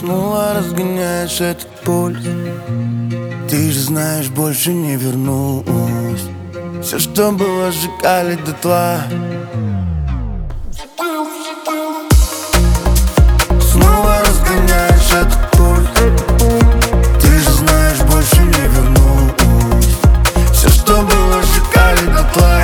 Снова разгоняешь этот пульс. Ты же знаешь, больше не вернусь. Все, что было, сжигали дотла. Снова разгоняешь этот пульс. Ты же знаешь, больше не вернусь. Все, что было, сжигали дотла.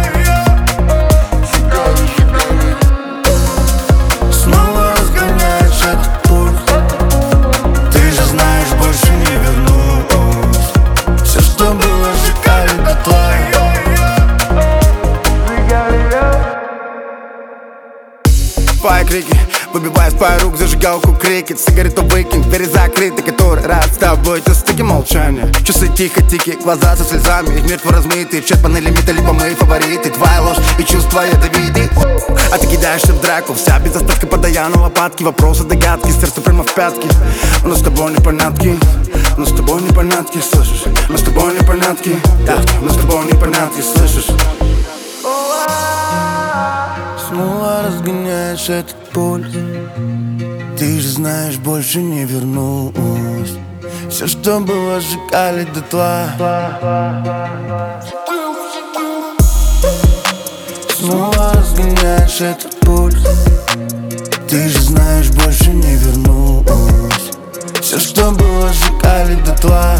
Снова разгоняешь этот пульс. Ты же знаешь, больше не вернусь. Все, что было, сжигали дотла. Твои крики, выбивая с твоих рук зажигалку, крикет. Сигарету выкинь, двери закрыты, который раз с тобой. Ты стыки молчания, часы тихо-тики, глаза со слезами. Их мертво размытые, в чат-панели лимита, либо мои фавориты. Твоя ложь и чувства ядовиты. А ты кидаешься в драку, вся без остатка подая на лопатки. Вопросы, догадки, сердце прямо в пятки. У нас с тобой непонятки, у нас с тобой непонятки, слышишь? У нас с тобой непонятки, да, у нас с тобой непонятки, слышишь? Снова разгоняешь этот пульс. Ты же знаешь, больше не вернусь. Все, что было, сжигали дотла. Снова разгоняешь этот пульс. Ты же знаешь, больше не вернусь. Все, что было, сжигали дотла.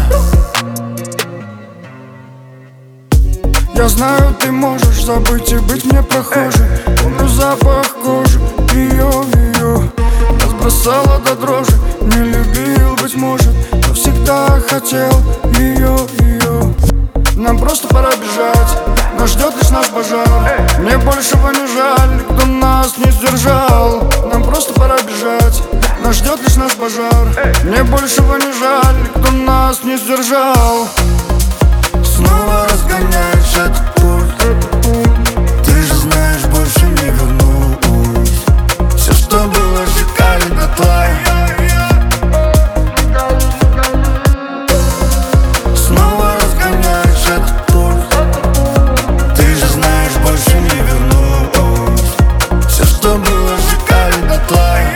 Я знаю, ты можешь забыть и быть мне прохожей. Помню запах кожи, ее. Нас бросала до дрожи. Не любил, быть может, но всегда хотел ее. Нам просто пора бежать, нас ждет лишь наш пожар. Мне большего не жаль, кто нас не сдержал. Нам просто пора бежать, нас ждет лишь наш пожар. Мне большего не жаль, кто нас не сдержал. Снова разгоняешь этот пульс. Ты же знаешь, больше не вернусь. Все, что было, сжигали дотла. Снова разгоняешь этот пульс. Ты же знаешь, больше не вернусь. Все, что было, сжигали дотла.